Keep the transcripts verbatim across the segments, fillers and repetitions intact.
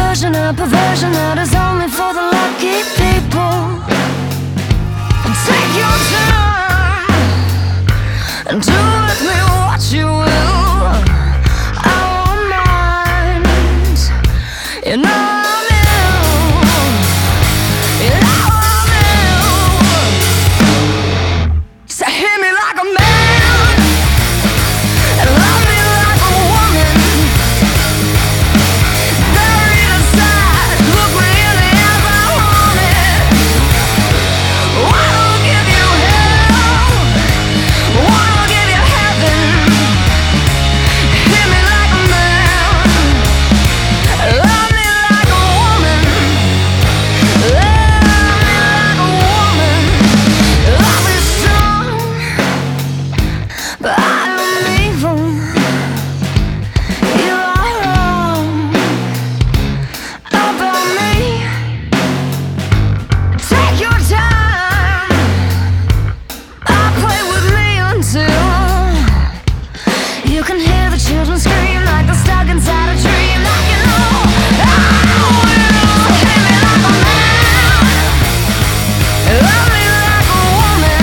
version of perversion that is only for the lucky people. Take your time and do with me what you will. I won't mind. You know I'm ill. You know I'm ill. So hit me like a man and love me like a woman. Bury the side, look me in the eyes, I want it. Wanna give you hell, wanna give you heaven. Hit me like a man, love me like a woman. Love me like a woman. Love is strong, but I don't evil. You are wrong about me. Take your time. I'll play with me until you can hear the children scream like they're stuck inside a dream. Like you know I will. Hit me like a man, love me like a woman.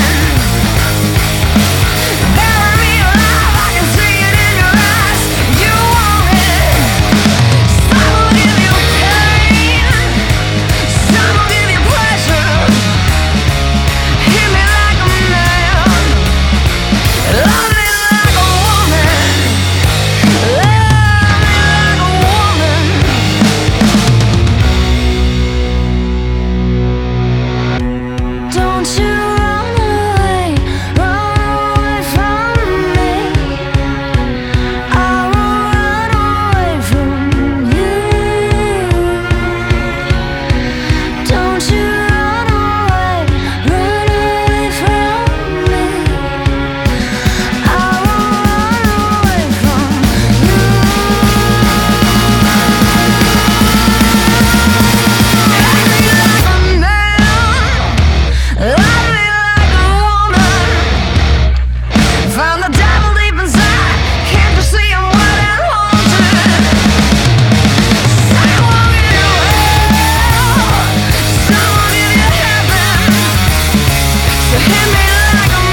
Bury me alive, I can see it in your eyes. You want it. Some will give you pain, some will give you pleasure. Hit me like a man, love me like a woman. Love me like a woman. Don't you run away, run away from me. I won't run away from you. Don't you run away, run away from me. I won't run away from you. Hit me like a man, love me like a woman. Found the devil deep inside, can't you see I'm wet and haunted? Some will give you hell, some will give you heaven. So hit me like a